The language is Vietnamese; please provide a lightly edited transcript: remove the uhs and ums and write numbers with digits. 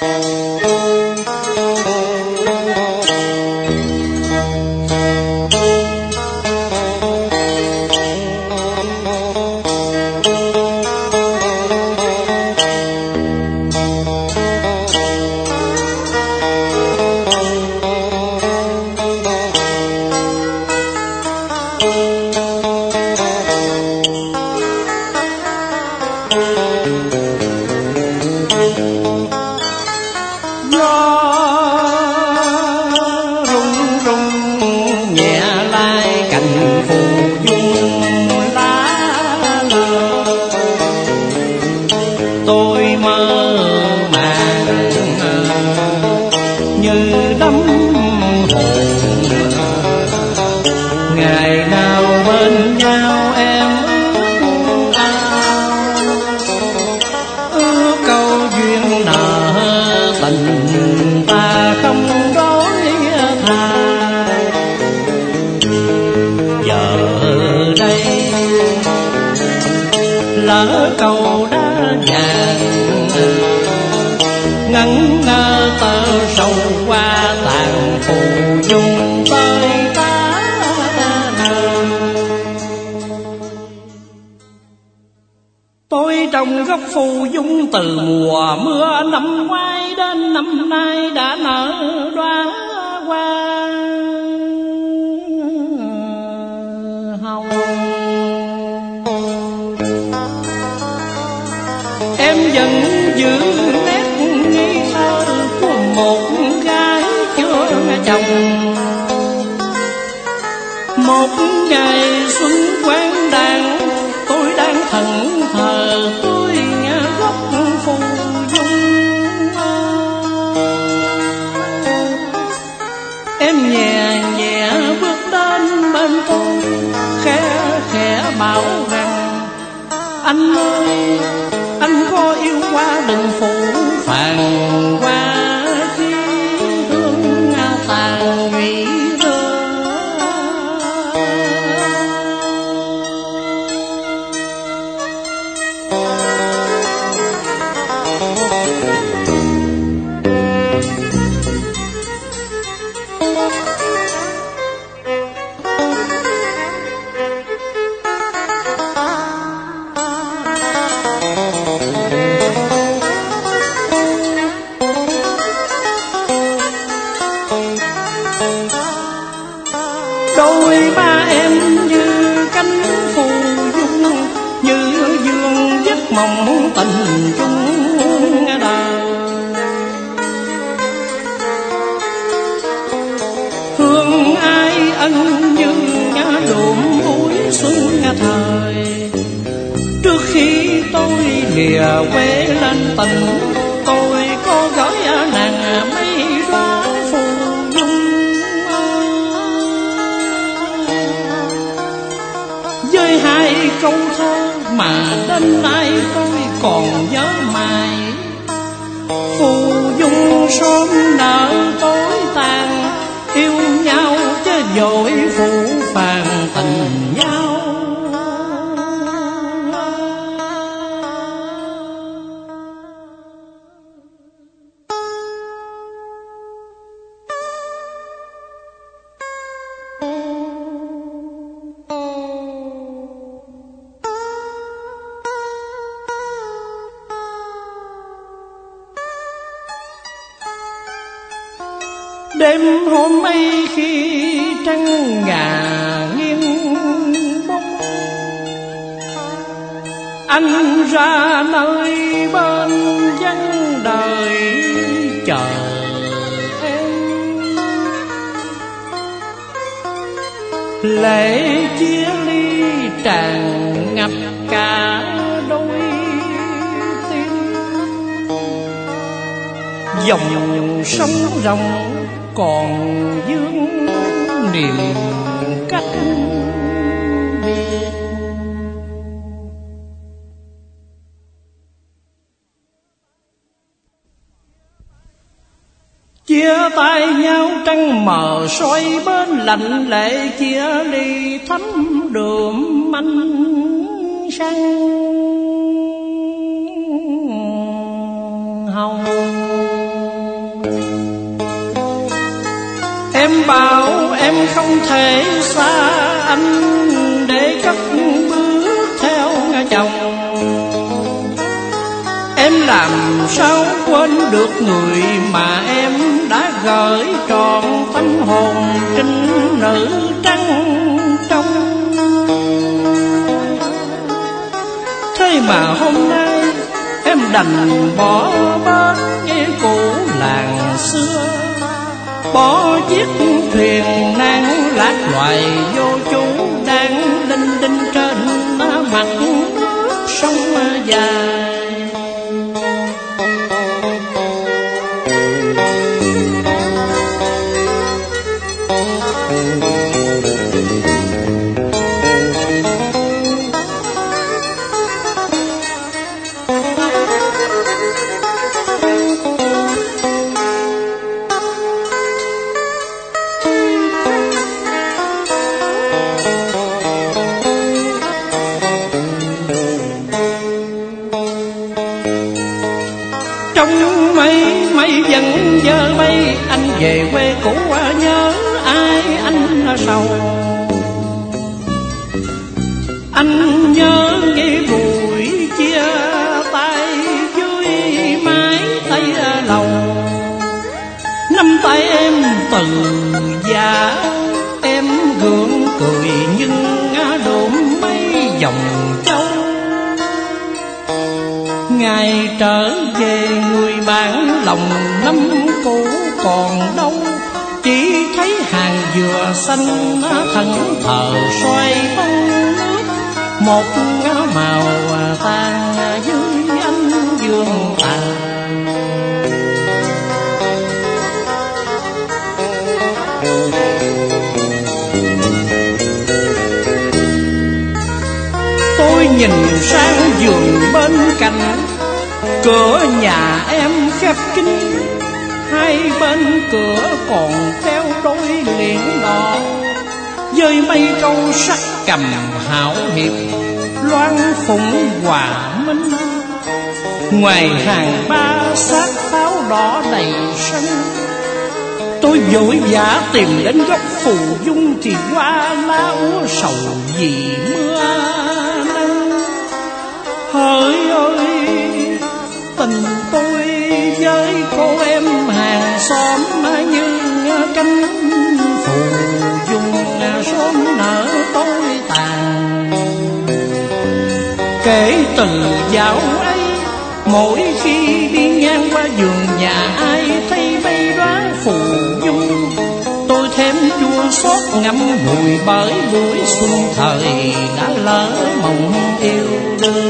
Trong gốc phù dung từ mùa mưa năm ngoái đến năm nay đã nở đóa hoa hồng. Em vẫn giữ nét ngây thơ của một gái chưa chồng. Một ngày xuân quang đàn, tôi đang thẫn thờ tôi nghe gốc phù dung. Em nhẹ nhẹ bước đến bên tôi, khẽ khẽ bảo rằng anh ơi, anh có yêu quá đừng phụ phàng qua khi hương tàn nhụy rơi. Đôi ba em như cánh phù dung, như dương giấc mộng tình chung đời. Thương ai ân như đượm vui xuân thời. Trước khi tôi lìa quê lên tình, tôi có gửi nàng mấy đóa phù dung. Với hai câu thơ mà đến nay tôi còn nhớ mãi. Phù dung sớm nở tối tàn, yêu nhau chứ vội phụ phàng tình nhau. Đêm hôm ấy khi trăng ngà nghiêng bóng, anh ra nơi bên vắng đời chờ em. Lệ chia ly tràn ngập cả đôi tim, dòng sông rộng còn vương niềm cách biệt. Chia tay nhau trăng mờ soi bên lạnh lệ, chia ly thắm đượm ánh sáng hồng. Em bảo em không thể xa anh để cất bước theo chồng. Em làm sao quên được người mà em đã gửi trọn tâm hồn trinh nữ trắng trong. Thế mà hôm nay em đành bỏ bến nghe cũ làng xưa, bỏ chiếc thuyền nan lạc loài vô chủ đang đinh đinh trên mặt nước sông dài. Trong mây vẫn dơ bay, anh về quê cũ nhớ ai anh sầu. Anh nhớ nghĩ buổi chia tay dưới mái tay lầu. Nắm tay em từ già, em gượng cười nhưng đụng mấy dòng châu. Ngày trở về người bạn lòng năm cũ còn đâu, chỉ thấy hàng dừa xanh thẫn thờ xoay bóng nước. Một màu tan dưới ánh dương tàn. Tôi nhìn sang giường bên cạnh, cửa nhà em khép kín, hai bên cửa còn treo đôi liễn đỏ, với mấy câu sắc cầm hảo hiệp loan phụng hòa minh. Ngoài hàng ba xác pháo đỏ đầy sân, tôi vội vã tìm đến góc phù dung thì hoa lá úa sầu vì mưa nắng. Hỡi ơi tình tôi với cô em hàng xóm như cánh phù dung sớm nở tối tàn. Kể từ dạo ấy, mỗi khi đi ngang qua vườn nhà ai thấy mấy đóa phù dung, tôi thêm chua xót ngậm ngùi bởi buổi xuân thời đã lỡ mộng yêu đương.